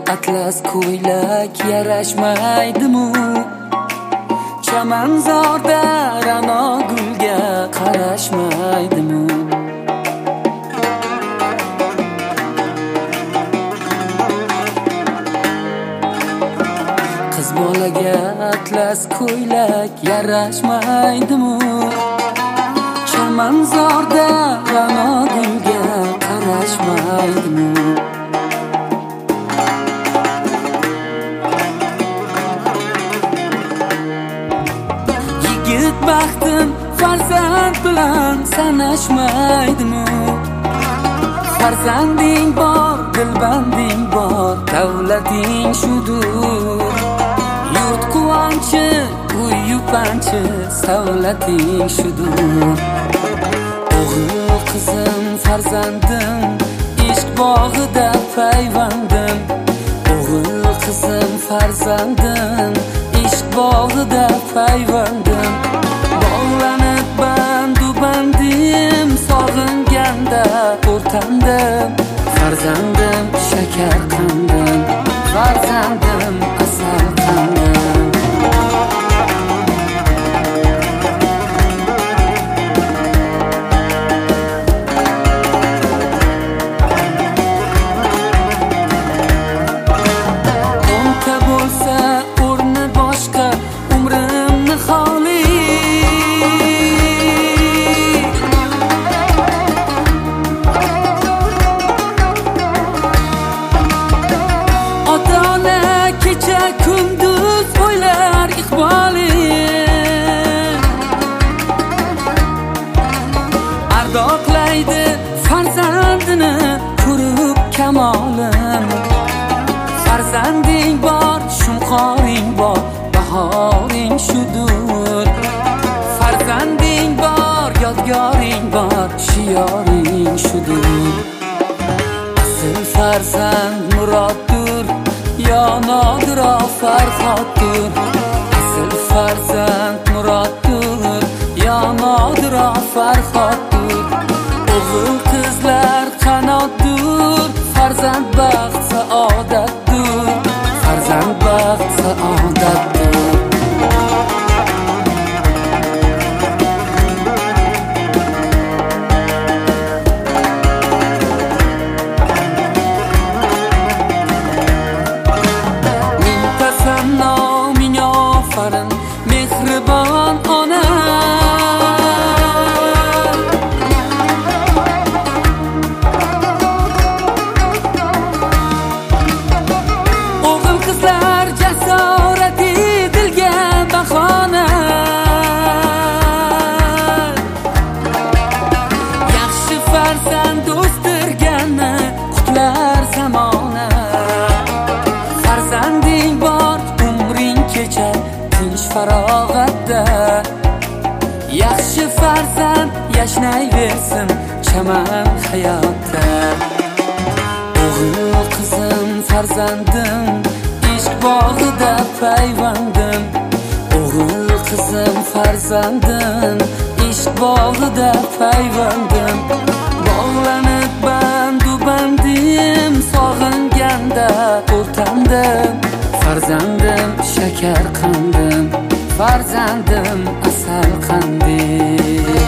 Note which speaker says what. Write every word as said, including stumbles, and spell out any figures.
Speaker 1: atlas ko'ylak yarashmaydimu? Chamanzorda ra'no gulga qarashmaydimu? Qiz bolaga atlas ko'ylak yarashmaydimu? Chamanzorda ra'no gulga qarashmaydimu? Yigit baxtim farzand bilan sanashmaydimu? Farzanding bor, dilbanding bor, davlating shudur. Yurt quvonchi, uy yupanchi, savlating shudur. O'g'il qizim farzandim, ishq bog'ida payvandim. O'g'il qizim farzandim, ishq bog'ida payvandim. Bog'lanib bandu bandim, sog'inganda o'rtandim. Farzandim shakar qandim, farzandim asal qandim. O'nta bo'lsa o'rni boshqa, umrimni xoli. Ota-ona kecha kunduz o'ylar iqboli. Ardoqlaydi farzandini ko'rib kamolim. Farzanding bor, shunqoring bor, bahoring shudur. Farzanding bor, yodgoring bor, shiyoring shudur. Asl farzand muroddur, yo nodiro farhoddur. Asl farzand muroddur, yo nodiro farhoddur. O'g'il qizlar qanotdur, farzand baxt saodatdur. Farzand baxt saodatdur. Ming tasanno, ming ofarin, mehribon ona. O'g'il qizlar jasorati dilga bahona. Yaxshi farzand o'stirganni qutlar zamona. Farzanding bor, umring kechar tinch farog'atda. Yaxshi farzand yashnayversin chaman hayotda. O'g'il qizim farzandim, ishq bog'ida payvandim. O'g'il qizim farzandim, ishq bog'ida payvandim. Bog'lanib bandu bandim, sog'inganda o'rtandim. Farzandim shakar qandim, farzandim asal qandim.